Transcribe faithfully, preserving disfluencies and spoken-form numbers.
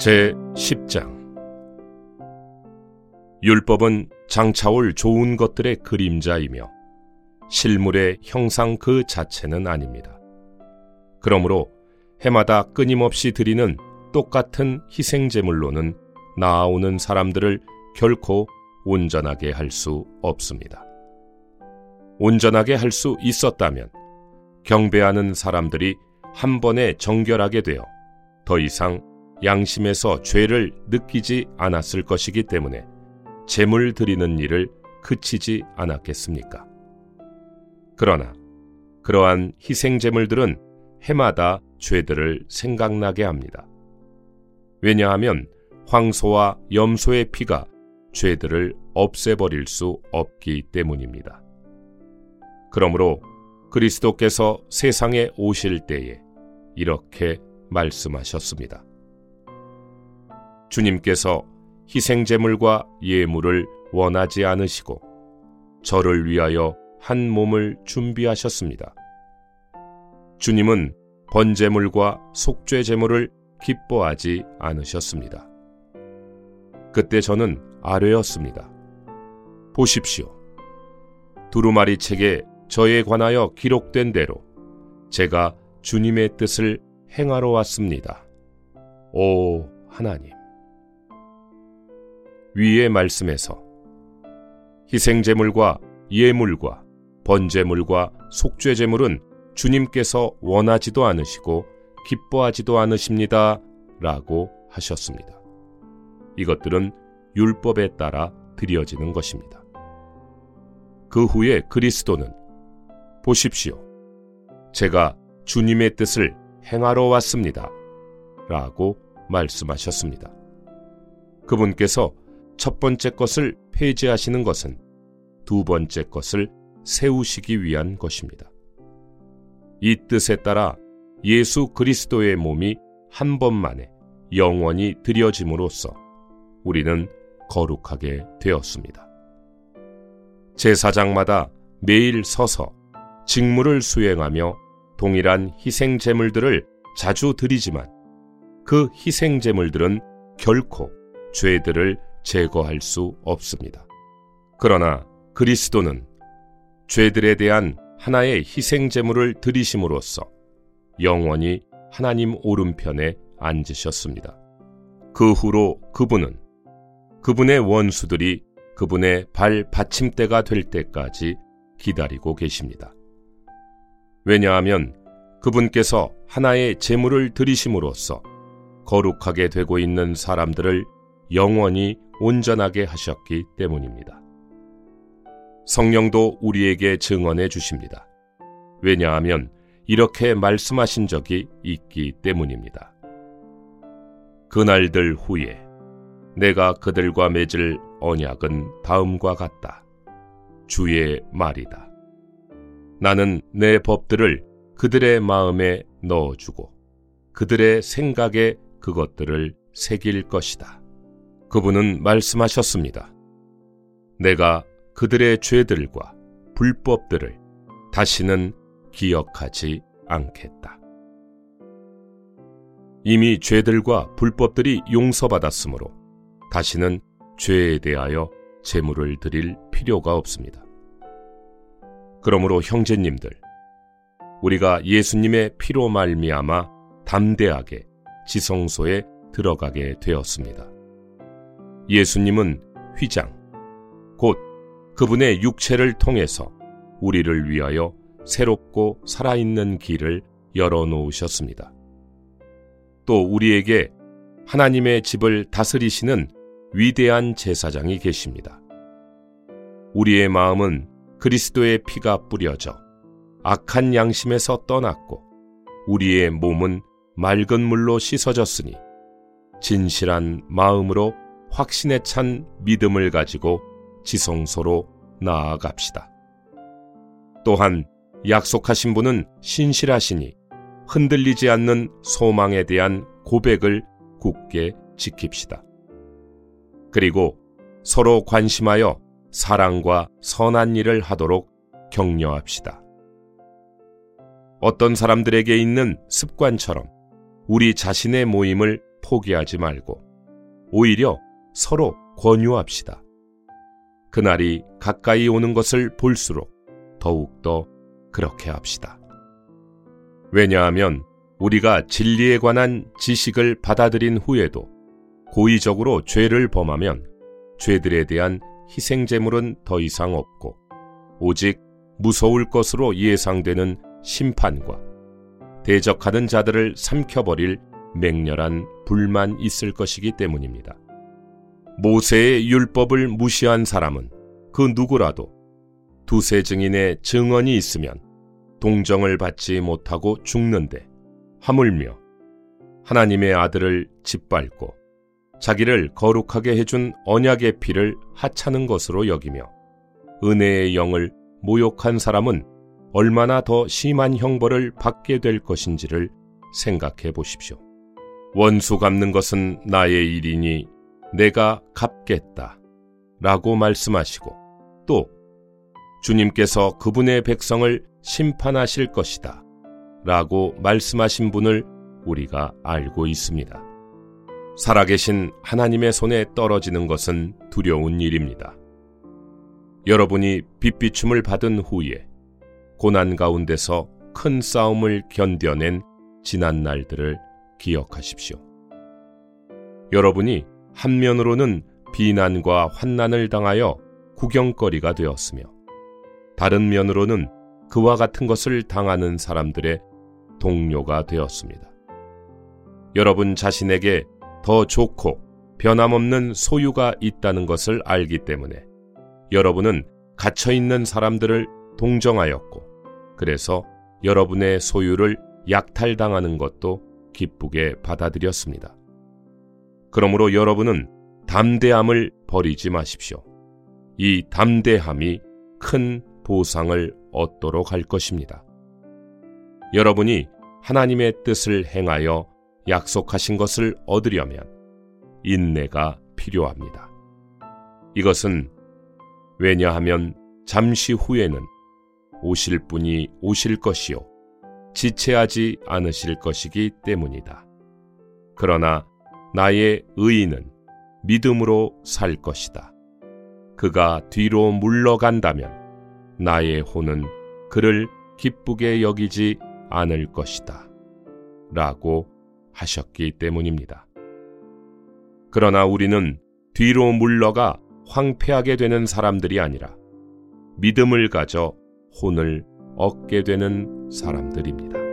제십 장. 율법은 장차올 좋은 것들의 그림자이며 실물의 형상 그 자체는 아닙니다. 그러므로 해마다 끊임없이 드리는 똑같은 희생제물로는 나아오는 사람들을 결코 온전하게 할 수 없습니다. 온전하게 할 수 있었다면 경배하는 사람들이 한 번에 정결하게 되어 더 이상 양심에서 죄를 느끼지 않았을 것이기 때문에 제물 드리는 일을 그치지 않았겠습니까? 그러나 그러한 희생제물들은 해마다 죄들을 생각나게 합니다. 왜냐하면 황소와 염소의 피가 죄들을 없애버릴 수 없기 때문입니다. 그러므로 그리스도께서 세상에 오실 때에 이렇게 말씀하셨습니다. 주님께서 희생제물과 예물을 원하지 않으시고 저를 위하여 한 몸을 준비하셨습니다. 주님은 번제물과 속죄제물을 기뻐하지 않으셨습니다. 그때 저는 아뢰었습니다. 보십시오. 두루마리 책에 저에 관하여 기록된 대로 제가 주님의 뜻을 행하러 왔습니다. 오 하나님. 위의 말씀에서 희생제물과 예물과 번제물과 속죄제물은 주님께서 원하지도 않으시고 기뻐하지도 않으십니다 라고 하셨습니다. 이것들은 율법에 따라 드려지는 것입니다. 그 후에 그리스도는 보십시오. 제가 주님의 뜻을 행하러 왔습니다 라고 말씀하셨습니다. 그분께서 첫 번째 것을 폐지하시는 것은 두 번째 것을 세우시기 위한 것입니다. 이 뜻에 따라 예수 그리스도의 몸이 한 번만에 영원히 드려짐으로써 우리는 거룩하게 되었습니다. 제사장마다 매일 서서 직무를 수행하며 동일한 희생제물들을 자주 드리지만 그 희생제물들은 결코 죄들을 제거할 수 없습니다. 그러나 그리스도는 죄들에 대한 하나의 희생제물을 드리심으로써 영원히 하나님 오른편에 앉으셨습니다. 그 후로 그분은 그분의 원수들이 그분의 발 받침대가 될 때까지 기다리고 계십니다. 왜냐하면 그분께서 하나의 제물을 드리심으로써 거룩하게 되고 있는 사람들을 영원히 온전하게 하셨기 때문입니다. 성령도 우리에게 증언해 주십니다. 왜냐하면 이렇게 말씀하신 적이 있기 때문입니다. 그날들 후에 내가 그들과 맺을 언약은 다음과 같다. 주의 말이다. 나는 내 법들을 그들의 마음에 넣어주고 그들의 생각에 그것들을 새길 것이다. 그분은 말씀하셨습니다. 내가 그들의 죄들과 불법들을 다시는 기억하지 않겠다. 이미 죄들과 불법들이 용서받았으므로 다시는 죄에 대하여 제물을 드릴 필요가 없습니다. 그러므로 형제님들, 우리가 예수님의 피로 말미암아 담대하게 지성소에 들어가게 되었습니다. 예수님은 휘장, 곧 그분의 육체를 통해서 우리를 위하여 새롭고 살아있는 길을 열어놓으셨습니다. 또 우리에게 하나님의 집을 다스리시는 위대한 제사장이 계십니다. 우리의 마음은 그리스도의 피가 뿌려져 악한 양심에서 떠났고 우리의 몸은 맑은 물로 씻어졌으니 진실한 마음으로 확신에 찬 믿음을 가지고 지성소로 나아갑시다. 또한 약속하신 분은 신실하시니 흔들리지 않는 소망에 대한 고백을 굳게 지킵시다. 그리고 서로 관심하여 사랑과 선한 일을 하도록 격려합시다. 어떤 사람들에게 있는 습관처럼 우리 자신의 모임을 포기하지 말고 오히려 서로 권유합시다. 그날이 가까이 오는 것을 볼수록 더욱더 그렇게 합시다. 왜냐하면 우리가 진리에 관한 지식을 받아들인 후에도 고의적으로 죄를 범하면 죄들에 대한 희생제물은 더 이상 없고 오직 무서울 것으로 예상되는 심판과 대적하는 자들을 삼켜버릴 맹렬한 불만 있을 것이기 때문입니다. 모세의 율법을 무시한 사람은 그 누구라도 두세 증인의 증언이 있으면 동정을 받지 못하고 죽는데 하물며 하나님의 아들을 짓밟고 자기를 거룩하게 해준 언약의 피를 하찮은 것으로 여기며 은혜의 영을 모욕한 사람은 얼마나 더 심한 형벌을 받게 될 것인지를 생각해 보십시오. 원수 갚는 것은 나의 일이니 내가 갚겠다 라고 말씀하시고 또 주님께서 그분의 백성을 심판하실 것이다 라고 말씀하신 분을 우리가 알고 있습니다. 살아계신 하나님의 손에 떨어지는 것은 두려운 일입니다. 여러분이 빚비춤을 받은 후에 고난 가운데서 큰 싸움을 견뎌낸 지난 날들을 기억하십시오. 여러분이 한면으로는 비난과 환난을 당하여 구경거리가 되었으며 다른 면으로는 그와 같은 것을 당하는 사람들의 동료가 되었습니다. 여러분 자신에게 더 좋고 변함없는 소유가 있다는 것을 알기 때문에 여러분은 갇혀있는 사람들을 동정하였고 그래서 여러분의 소유를 약탈당하는 것도 기쁘게 받아들였습니다. 그러므로 여러분은 담대함을 버리지 마십시오. 이 담대함이 큰 보상을 얻도록 할 것입니다. 여러분이 하나님의 뜻을 행하여 약속하신 것을 얻으려면 인내가 필요합니다. 이것은 왜냐하면 잠시 후에는 오실 분이 오실 것이요 지체하지 않으실 것이기 때문이다. 그러나 나의 의인은 믿음으로 살 것이다. 그가 뒤로 물러간다면 나의 혼은 그를 기쁘게 여기지 않을 것이다. 라고 하셨기 때문입니다. 그러나 우리는 뒤로 물러가 황폐하게 되는 사람들이 아니라 믿음을 가져 혼을 얻게 되는 사람들입니다.